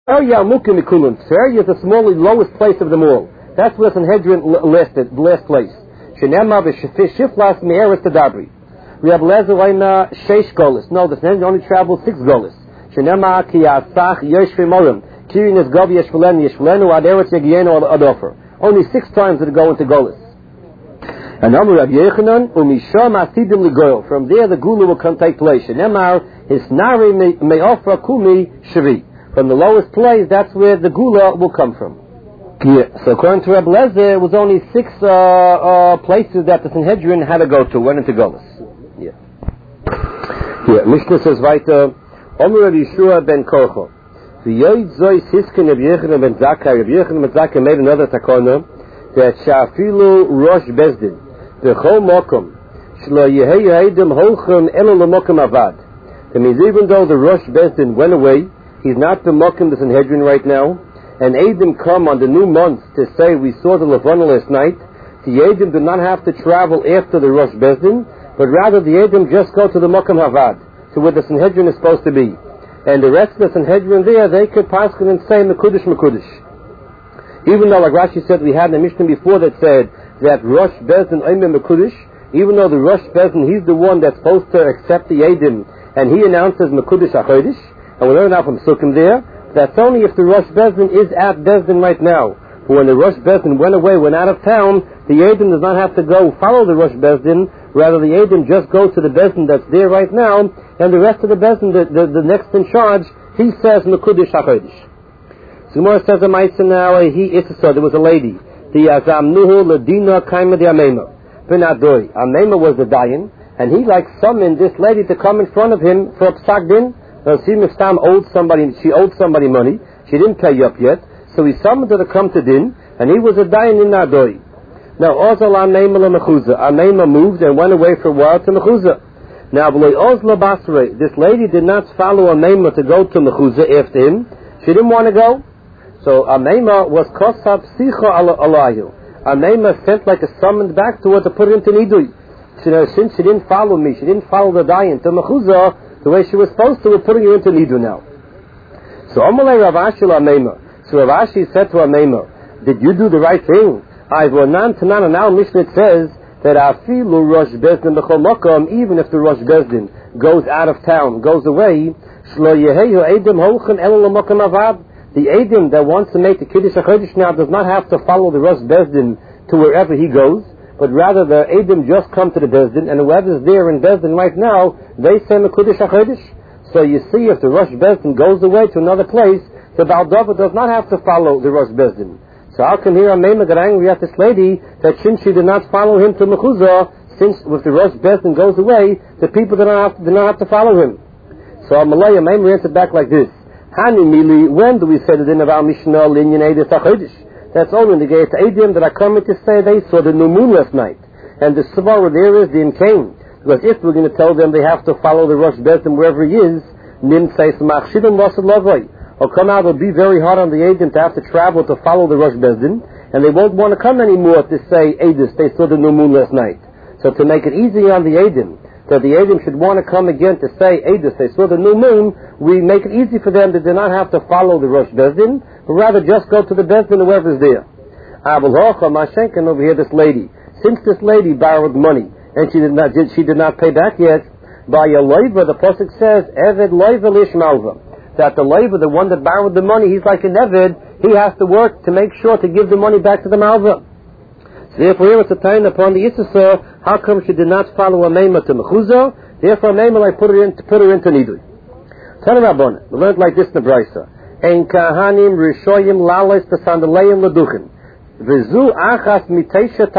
Yarmukim Mikulun. Tveria is the smallest, lowest place of them all. That's where Sanhedrin listed, the last place. Shenema v'shiflas me'eres tadabri. Reb Lezer Leina sheish golis. No, the Sanhedrin only traveled 6 golis. Shenema ki asach yoshvi morim. Kirin es gov yeshvelenu ad eretz yegienu ad ofer. Only 6 times did it go into golis. And Amar Rabbi Yechanan umisham asidim ligoil. From there the gula will come take place. Shenema hisnari me'ofra kumi shvi. From the lowest place, that's where the gula will come from. Yeah. So according to Reb Lezer, it was only 6 places that the Sanhedrin had to go to, went into Golis. Yeah. Mishnah says weiter, Omer Rabbi Yeshua ben Korcho. V'yoyid zoi siskin Rabbi Yechanan ben Zakkai. Rabbi Yechanan ben Zakkai made another takona that shafilu rosh bezdin v'chol mokum shlo yehei ha'edim holchem elo l'mokum avad. That means even though the rosh bezdin went away, he's not the mokum the Sanhedrin right now, and Eidim come on the new month to say we saw the Levana last night. The Eidim do not have to travel after the Rosh Bezdin, but rather the Eidim just go to the Mokum Havad, to where the Sanhedrin is supposed to be. And the rest of the Sanhedrin there, they could paskin and say Mekudesh. Even though, like Rashi said, we had a Mishnah before that said that Rosh Bezdin Omer Mekudesh, even though the Rosh Bezdin, he's the one that's supposed to accept the Eidim, and he announces Mekudesh HaChodesh, and we learn out from Sukkim there, that's only if the Rosh Bezdin is at Bezdin right now. But when the Rosh Bezdin went away, went out of town, the Eidim does not have to go follow the Rosh Bezdin, rather the Eidim just go to the Bezdin that's there right now, and the rest of the Bezdin, the next in charge, he says Mekudesh HaChodesh. So Gemara says a Maisa now, there was a lady, the Azamnuhu Ladina Kaima de Amema, Benadoi. Amema was the Dayan, and he summoned this lady to come in front of him for a Psak Din. Now, she owed somebody money. She didn't pay up yet. So he summoned her to come to Din, and he was a dayan in Nadoi. Now, Ozal Ameima LaMechuzah. Ameima moved and went away for a while to Mechuzah. Now, Ozla Basre, this lady did not follow Ameima to go to Mechuzah after him. She didn't want to go. So Ameima was Kosab Sicha Alayu. Ameima sent a summons back to her to put her into Nidui. Since she didn't follow me, she didn't follow the dayan to Mechuzah, the way she was supposed to, we're putting her into Nidu now. So Amalei Rav Ashi Ameima. So Rav Ashi said to Ameima, did you do the right thing? And now Mishnah says that Afilu Rosh Bezdin B'chol Mokom, even if the Rosh Bezdin goes out of town, goes away, Shlo Yeheyu Eidim Holchen Elo L'Mokom Avad. The Eidim that wants to make the Kiddush HaChodesh now does not have to follow the Rosh Bezdin to wherever he goes, but rather the Eidim just come to the Bezdin, and whoever's there in Bezdin right now, they say Mekudesh HaChodesh. So you see, if the Rosh Bezdin goes away to another place, the Baal Dova does not have to follow the Rosh Bezdin. So how can here Ameima get angry at this lady that since she did not follow him to Mechuzah, since if the Rosh Bezdin goes away, the people do not have to follow him? So Amalei Ameima answered back like this: Hani Mili, when do we say the din of our Mishnah Linyan Eidim HaChodesh? That's only in the Gate Eidim that are coming to say they saw the new moon last night. And the Svara there is the Imkain. Because if we're going to tell them they have to follow the Rosh Bezdin wherever he is, Nim says Machshidim Vasad Lavoi. Or come out, it'll be very hard on the Eidim to have to travel to follow the Rosh Bezdin, and they won't want to come anymore to say Eidus, they saw the new moon last night. So to make it easy on the Eidim, that the Eidim should want to come again to say Eidus, they saw the new moon, we make it easy for them that they not have to follow the Rosh Bezdin, but rather just go to the Bezdin whoever's there. Abel Hocha Mashenkin over here, this lady. Since this lady borrowed money and she did not pay back yet, by a loiva, the pasuk says Eved loiva lish malva, that the loiva, the one that borrowed the money, he's like an Eved. He has to work to make sure to give the money back to the malva. So therefore, here it's a time upon the Yisrael. How come she did not follow Ameima to Mechuzah? Therefore, Ameima put her into Nidui. Tell Rabbon, we learned like this in the Brisa: Ein kahanim rishoyim lales pesandaleim leduchin. This is one of the 9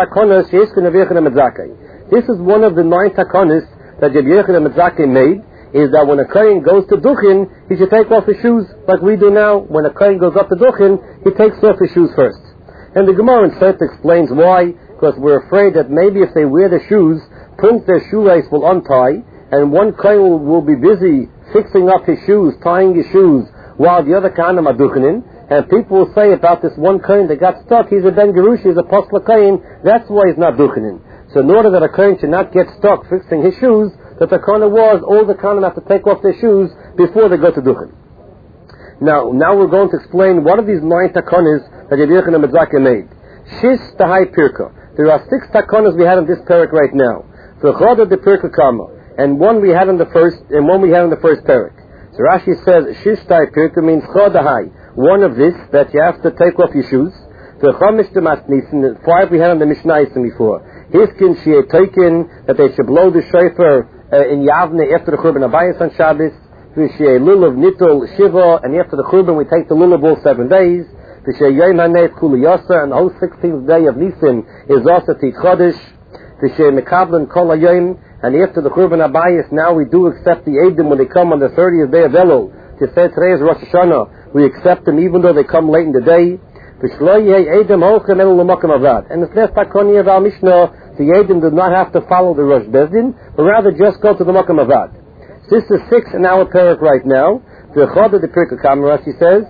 takonis that Rabbi Yochanan Metzakei made, is that when a kohen goes to Duchin, he should take off his shoes, like we do now. When a kohen goes up to Duchin, he takes off his shoes first. And the Gemara in Sot explains why, because we're afraid that maybe if they wear the shoes, their shoelace will untie, and one kohen will be busy fixing up his shoes, tying his shoes, while the other kohanim are Duchinin. And people will say about this one kohen that got stuck, he's a Ben Gerushi, he's a Posla kohen, that's why he's not Duchinin. So in order that a kohen should not get stuck fixing his shoes, that the kohen was, all the kohen have to take off their shoes before they go to Duchin. Now we're going to explain what are these 9 takonas that Rabbi Yochanan ben Zakkai made. Shis tahai pirka. There are 6 takonas we had in this parak right now. V'choda de pirka kama, and one we had in the first parak. So Rashi says shish tahai pirka means chodahai. One of this that you have to take off your shoes. V'chomish de matnisin. 5 we had in the Mishnah before. Hiskin shi'e toikin, that they should blow the shofar in Yavne after the Churban Abayis on Shabbos. V'shei lulav nitol shiva, and after the Churban we take the lulav all 7 days. V'shei yom hanef kuli yasa, and the whole 16th day of Nisan is also Tit Chodesh. V'shei mekablan kol hayom, and after the Churban Abayis now we do accept the Eidim when they come on the 30th day of Elul. To say today is Rosh Hashanah, we accept them even though they come late in the day. V'shlo yehei Eidim holchem elu l'makam avad. And the first takoni of our Mishnah, the Eidim did not have to follow the Rosh Bezdin, but rather just go to the makam avad. This is 6 in our parak right now. The Chodah de Pirka Kamara, she says,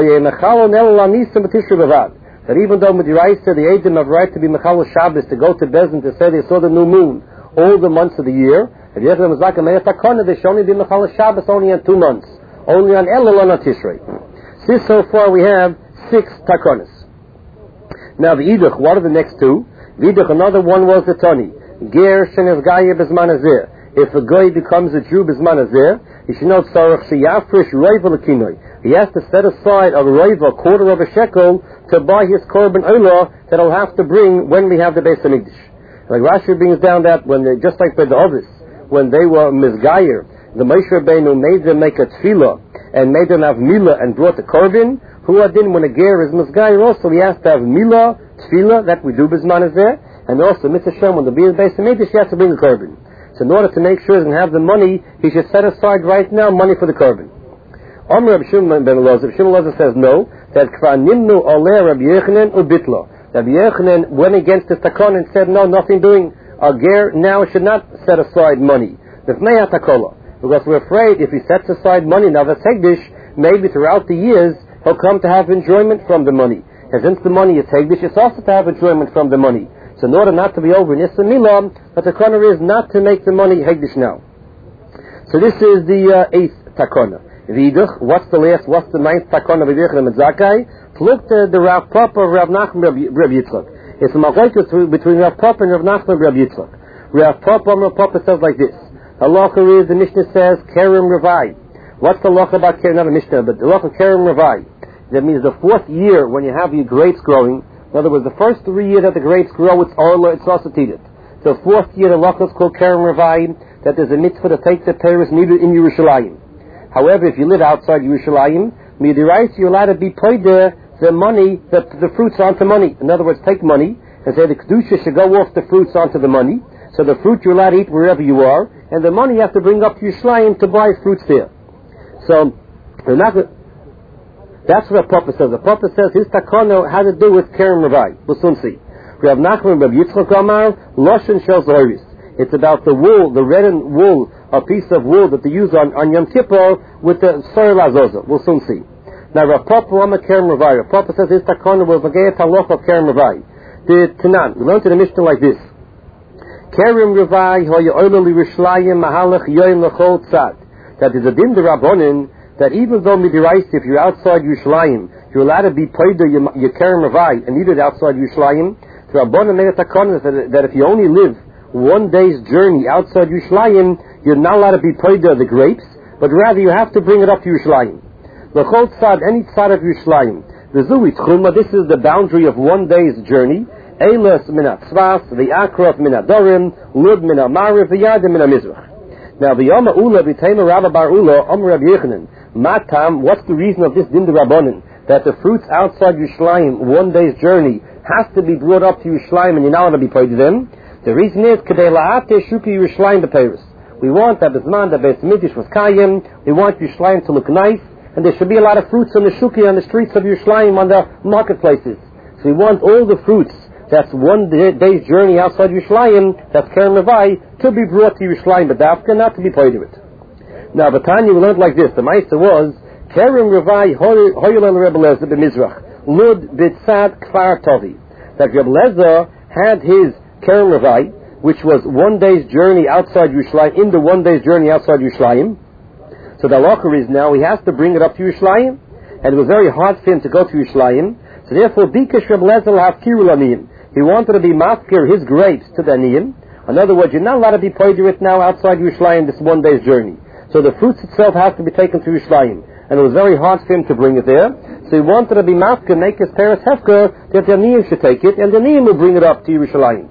that even though Midiraisa, the Eidim have right to be Mechal Shabbos, to go to Bezdin to say they saw the new moon all the months of the year, if you have them they should only be Mechal Shabbos only on 2 months, only on Elul and on Tishrei. Since so far we have 6 takonas. Now the Idach, what are the next 2? The Idach, another one was the Tani. Ger Shenev Gaya Bezman Azeh. If a guy becomes a Jew Bezman Azeh, he should know Tzarech Sheyafresh Roiva L'Kinoi. He has to set aside a roiva, a quarter of a shekel, to buy his korban olah that he'll have to bring when we have the Beis Hamikdash. Like Rashi brings down that when they, just like by the others, when they were Mizgayer, the Moshe Rabbeinu made them make a tefillah and made them have milah and brought the korban. Who adin when a ger is Mizgayer also he has to have milah, tefillah that we do Bezman Azeh, and also Mitzvah Shem when the Beis Hamikdash he has to bring the korban. So in order to make sure he doesn't have the money, he should set aside right now money for the korban. Amr Rabbi Shimon ben Elazar says no, that Kva Nimnu Oleh Rabbi Yochanan Ubitla. Rabbi Yochanan went against the takon and said no, nothing doing. A ger now should not set aside money. Because we're afraid if he sets aside money now that's Hegdish, maybe throughout the years he'll come to have enjoyment from the money. And since the money is Hegdish, it's also to have enjoyment from the money. So in order not to be over in Issa Milah, the takona is not to make the money Hegdish now. So this is the 8th takona. Vidach, what's the 9th takona of Rabbi Yochanan ben Zakkai? Look to the Rav Papa of Rav Nachman Rabbi Yitzchak. It's a machlokes between Rav Papa and Rav Nachman Rabbi Yitzchak. Rav Papa says like this. The halacha is, the Mishnah says, Kerem Ravai. What's the halacha about Kerem? Not a Mishnah, but the halacha Kerem Ravai. That means the 4th year when you have your grapes growing. In other words, the first 3 years that the grapes grow, it's orla, it's also teeted. The 4th year, the halacha is called Kerem Ravai, that there's a mitzvah to take the peiros needed in Yerushalayim. However, if you live outside Yerushalayim, midiraisa, you're allowed to be paid the money, the fruits onto money. In other words, take money and say the kedusha should go off the fruits onto the money. So the fruit you're allowed to eat wherever you are, and the money you have to bring up to Yerushalayim to buy fruits there. So that's what the Papa says. The Papa says his takono had to do with Kerem Ravai. We'll soon see. Rav Nachman Rabbi Yitzchak Amar Loshen Shel Zoris. It's about the wool, the reddened wool, a piece of wool that they use on Yom Kippur with the soil azoza. We'll soon see. Now, Rav Papa Lama Kerem Ravai. Rav Papa says his takona was Vagayat Haloch of Kerem Ravai. The Tanan. We learned in the Mishnah like this. Kerem Ravai Hoya Oila Li Rishlayim Mahalach Yoyim Lechol Tzad. That is a din the Rabbonin that even though midiraisa, if you're outside Yerushalayim, you're allowed to be paid your Kerem Ravai and eat it outside Yerushalayim. The Rabbonin made a takona that if you only live 1 day's journey outside Yerushalayim, you're not allowed to be paid the grapes, but rather you have to bring it up to Yerushalayim. L'chol tzad, any tzad of Yerushalayim. The Zui Tchuma, this is the boundary of 1 day's journey. Eilas min ha-tzvas, the Akraf min ha-dorim, Lud min ha-mariv, the Yadim min ha-mizrach. Now the Yoma Ula, B'tema Rabba Bar Ula, Rabbi Yochanan, Matam, what's the reason of this din the Rabbonin? That the fruits outside Yerushalayim, 1 day's journey, has to be brought up to Yerushalayim and you're not allowed to be paid to them. The reason is, Kedei la'ate shuki Yerushalayim b'peiros. We want that Bisman, the Beis Hamikdash was Kayim, we want Yerushalayim to look nice, and there should be a lot of fruits on the shuki, on the streets of Yerushalayim, on the marketplaces. So we want all the fruits, that's 1 day's journey outside Yerushalayim, that's Kerem Ravai, to be brought to Yerushalayim, but Dafka, not to be paid to it. Now, Batanya, we learned like this, the Maisa was, Kerem Ravai hoyel Rebbe Lezer b'mizrach, Lud b'tzad kfar tovi. That Rebbe Lezer had his Kerem Ravai, which was 1 day's journey outside Yerushalayim, in the 1 day's journey outside Yerushalayim. So the halacha is now he has to bring it up to Yerushalayim, and it was very hard for him to go to Yerushalayim. So therefore, Bikesh Reb Lezer Hafkirul Aniyim. He wanted to be mafkir his grapes to the Aniyim. In other words, you're not allowed to be poiderit now outside Yerushalayim this one day's journey. So the fruits itself has to be taken to Yerushalayim. And it was very hard for him to bring it there. So he wanted to be mafkir, make his Paris Hefker, that the Aniyim should take it, and the Aniyim will bring it up to Yerushalayim.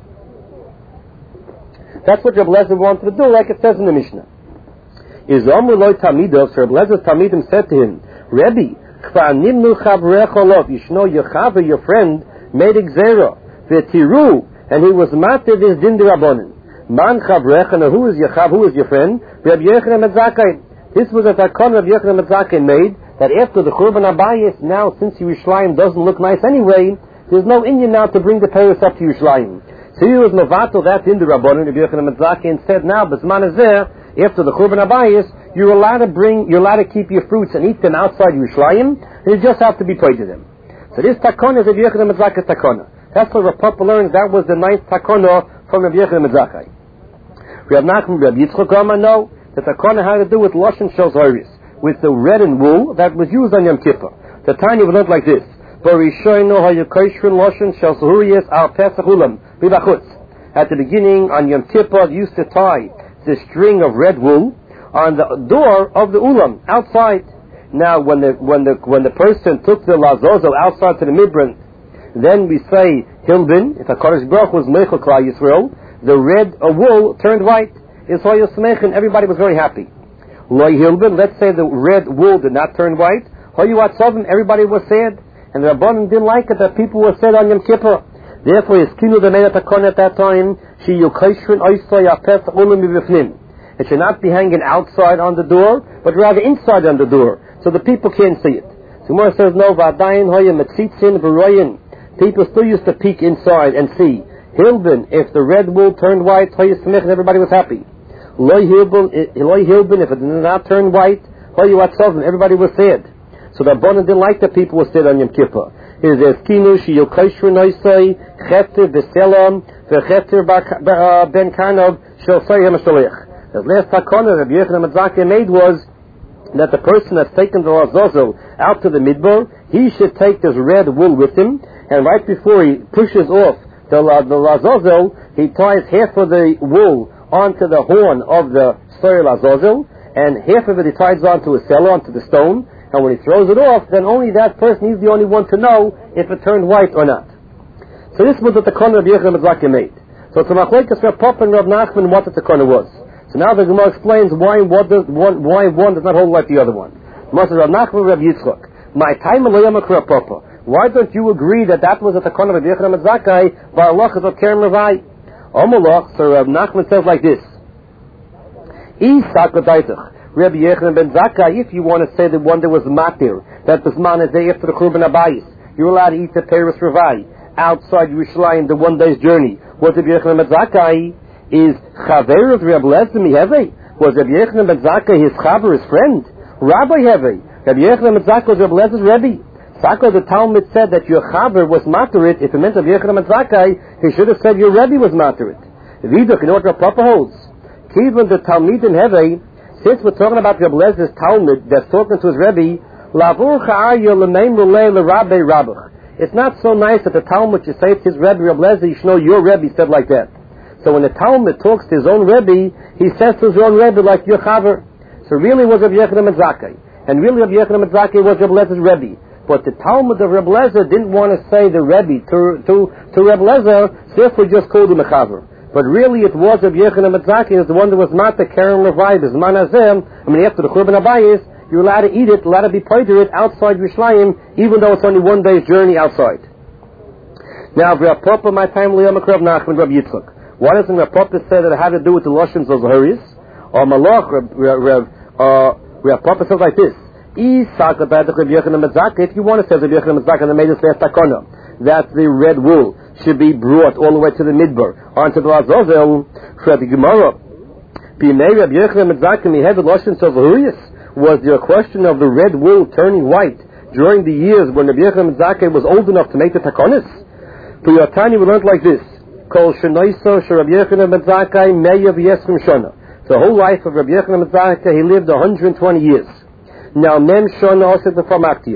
That's what Reb Lezer wanted to do, like it says in the Mishnah. Is Amr Loi Tamidov, so Reb Lezer's Tamidim said to him, Rebbe, Kva Nimnu Chavrecha Lov, Yishno Yechaver, your friend, made Gzera, V'tiru, and he was matir this din d'Rabbanan. Man Chavrecha, now who is your Chav, who is your friend? Rabbi Yochanan ben Zakkai. This was a takon Rabbi Yochanan ben Zakkai made, that after the Churban Abayis, now since Yerushalayim doesn't look nice anyway, there's no Indian now to bring the Paris up to Yerushalayim. So he was Novato, that din d'Rabbanan, Rabbi Yochanan ben Zakkai, and said now, B'zman is there, after the Churban Abayis, you're allowed to keep your fruits and eat them outside Yerushalayim, and you just have to be paid to them. So this takon is Rabbi Yochanan ben Zakkai's takona. That's what Rav Papa learns. That was the ninth takona from Rabbi Yochanan ben Zakkai. Rav Nachman, Rabbi Yitzchok Rama, no. The takona had to do with Loshen Shel Zoris, with the red and wool that was used on Yom Kippur. The Tanya would look like this. At the beginning, on Yom Kippur, they used to tie the string of red wool on the door of the ulam outside. Now, when the person took the lazozo outside to the midbrand, then we say Hilbin. If HaKadosh Baruch was Meichel Klal Yisrael, the red wool turned white. Everybody was very happy. Loi Hilbin, let's say the red wool did not turn white. Everybody was sad, and the Rabbanim didn't like it that people were sad on Yom Kippur. Therefore, his kinu the made at that time. It should not be hanging outside on the door, but rather inside on the door, so the people can't see it. So Gemara says, no, people still used to peek inside and see. Hilbin, if the red wool turned white, everybody was happy. Loi Hilbin, if it did not turn white, everybody was sad. So the Rabbanan didn't like that people were sad on Yom Kippur. Here's the Eskinu, Shiyokashru Noisai, Cheter Beselam, Vecheter Ben Karnov, Shel Sayhem Shalech. The last takana Rabbi Yochanan ben Zakkai made was that the person that's taken the lazozo out to the midbar, he should take this red wool with him, and right before he pushes off the lazozo, he ties half of the wool onto the horn of the story lazozo, and half of it he ties onto a cellar, onto the stone, and when he throws it off, then only that person is the only one to know if it turned white or not. So this was what the takana Rabbi Yochanan ben Zakkai made. So to Machlekes Rav Papa and Rav Nachman what the takana was. So now the Gemara explains why one does not hold like the other one. Rav Nachman, Rav Yitzchok. My time Papa. Why don't you agree that was at the corner of Rabbi Yochanan ben Zakkai by Allah of Keren Levai? Omalach. So Rav Nachman says like this. Rabbi Yochanan ben Zakkai, if you want to say the one that was matir, that was man is day after the Churban Abayis, you're allowed to eat the Paris Revai outside Yerushalayim, the one day's journey. What Rabbi Yochanan ben Zakkai is Chaver of Rabbi Lezer Miheve. Was Rabbi Yochanan ben Zakkai his Chaver, his friend? Rabbi Heve. Rabbi Yochanan ben Zakkai was Rabbi Lezer's Rebbe. Saka, the Talmud said that your Chaver was Materit. If it meant Rabbi Yochanan ben Zakkai, he should have said your Rebbe was Materit. Viduk, you know what Rav Papa holds? Kivan the Talmud in Heve, since we're talking about Rabbi Lezer's Talmud that's talking to his Rebbe, Lavur Cha'arya l'neim l'lei l'Rabbi Rabbach. It's not so nice that the Talmud should say to his Rebbe, Rabbi Lezer, you should know your Rebbe said like that. So when the Talmud talks to his own Rebbe, he says to his own Rebbe like your Chaver. So really was Rabbi Yochanan ben Zakkai. And really Rabbi Yochanan ben Zakkai was Rabbi Lezer's Rebbe. But the Talmud of Rabbi Lezer didn't want to say the Rebbe to Rabbi Lezer, so therefore just called him a Chaver. But really it was Rabbi Yochanan ben Zakkai, is the one that was Mata Keren Levai, Zman Hazem. After the Churban Abayis, you're allowed to eat it, allowed to be paid to it outside Yerushalayim, even though it's only one day's journey outside. Now, Rav Papa, my time, Liyamak Rav Nachman, Rav Yitzchok. Why doesn't Rav Papa say that it had to do with the Lashons of Zaharis? Or Malach, Rav Papa says like this. If you want to say Rav Yochanan ben Zakkai, that made us last takana, that the red wool should be brought all the way to the midbar, onto the Lazozel, for the Gemara. Rav Yochanan ben Zakkai, he had the Lashons of Zaharis. Was there a question of the red wool turning white during the years when Rabbi Yochanan ben Zakkai was old enough to make the takonis? For your Tanya, we learned like this. Kol shenoiso Rabbi Yochanan ben Zakkai meyav yesrim shana. The whole life of Rabbi Yochanan ben Zakkai, he lived 120 years. Now, mem shana osed b'famaktia.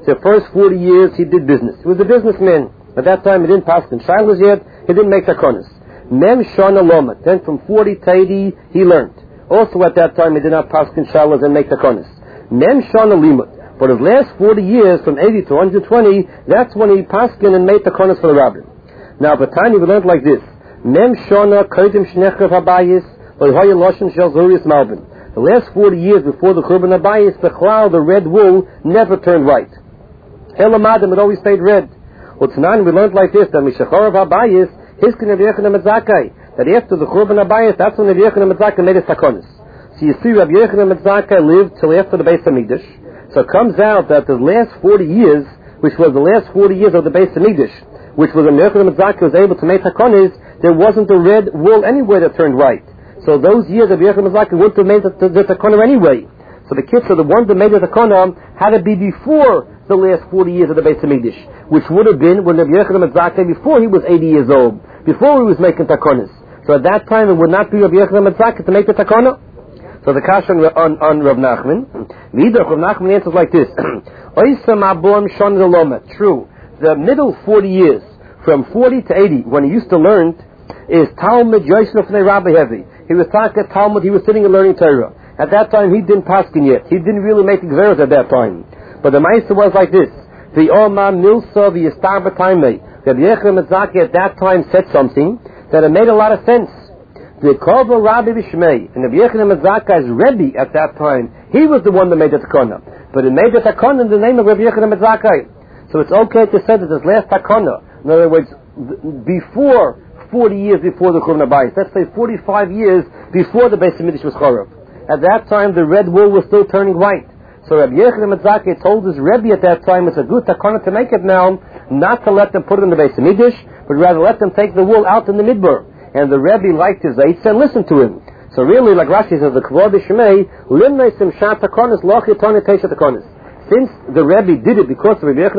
the first 40 years he did business. He was a businessman. At that time he didn't pass in Shilas yet, he didn't make takonis. Mem Shana Lomat. Then from 40 to 80 he learned. Also at that time he did not pass in Shilas and make takonis. Mem Shana Limut. For his last 40 years, from 80 to 120, that's when he passed in and made takonis for the rabbi. Now, Batani we learned like this. Mem Shana Kodim Shnechav Habayis Lohoya Loshen Shel Zurius Malbin. The last 40 years before the Churban Habayis, the cloud, the red wool, never turned white. Elamadim, it always stayed red. Utzanan, we learned like this, that Mishachorav Habayis, Hiskin Rabbi Yochanan Metzakai, that after the Churban Habayis, that's when Rabbi Yochanan Metzakai made his takonis. So you see, Rabbi Yochanan Metzakai lived till after the Beis Hamikdash. So it comes out that the last 40 years, which was the last 40 years of the Beis Hamikdash, which was when Rabbi Yochanan Metzakai was able to make takonis, there wasn't a red wool anywhere that turned white. So those years of Rabbi Yochanan Metzakai wouldn't have made the takona anyway. So the kids, the ones that made the takona, had to be before the last 40 years of the Beis Hamikdash, which would have been when Rabbi Yochanan Metzakai, before he was 80 years old, before he was making takonas. So at that time it would not be Rabbi Yochanan Metzakai to make the takona. So the kasha on Rav Nachman, Rav Nachman answers like this: True, the middle 40 years, from 40 to 80, when he used to learn, is Talmud Yosef Nei Rabbi Heavy. He was talking Talmud, he was sitting and learning Torah. At that time he didn't paskin yet. He didn't really make exeros at that time. But the Ma'aser was like this: the Oma Milsa v'Yistar B'Taimei. Rabbi Yochanan Metzakai at that time said something that it made a lot of sense. The Kova Rabbi B'Shmei, and Rabbi Yochanan Metzakai's Rebbe at that time, he was the one that made the takona. But he made the takona in the name of Rabbi Yochanan Metzakai. So it's okay to say that this last takona, in other words, before 40 years before the Churban Habayis, let's say 45 years before the Beis Hamikdash was Chorav. At that time the red wool was still turning white. So Rabbi Yochanan Metzakai told his Rebbe at that time, it's a good takona to make it now, not to let them put it in the Beis Hamikdash, but rather let them take the wool out in the Midbar. And the Rebbe liked his eitz and listened to him. So really, like Rashi says, the Kvod Shmei, Limnei Simshat Takonis, Loch Yitoni Teisha Takonis. Since the Rebbe did it because of Rabbi Yochanan